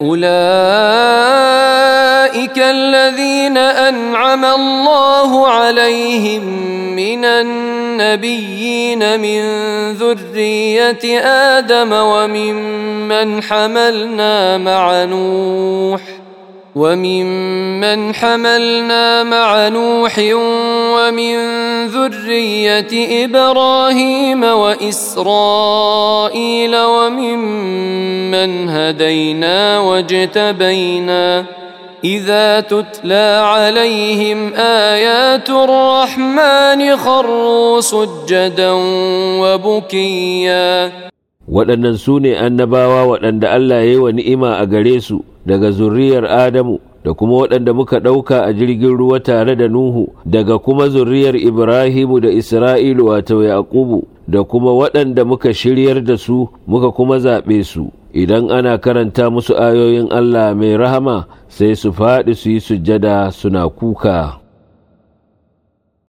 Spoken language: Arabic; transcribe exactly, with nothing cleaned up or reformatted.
أولئك الذين أنعم الله عليهم من النبيين من ذرية آدم وممن حملنا مع نوح وممن حملنا مع نوح ومن ذرية إبراهيم وإسرائيل وممن هدينا واجتبينا إذا تتلى عليهم آيات الرحمن خروا سجدا وبكيا. waɗannan su ne annabawa waɗanda Allah ya yi wa ni'ima a gare su daga zurriyar Adamu da kuma waɗanda muka ɗauka a jirgin ruwa tare da Nuhu daga kuma zurriyar Ibrahimu da Isra'ilu wato Yaqubu da kuma waɗanda muka shiryar da su muka kuma zaɓe su. Idan ana karanta musu ayoyin Allah mai rahama sai su faɗi su yi sujjada suna kuka.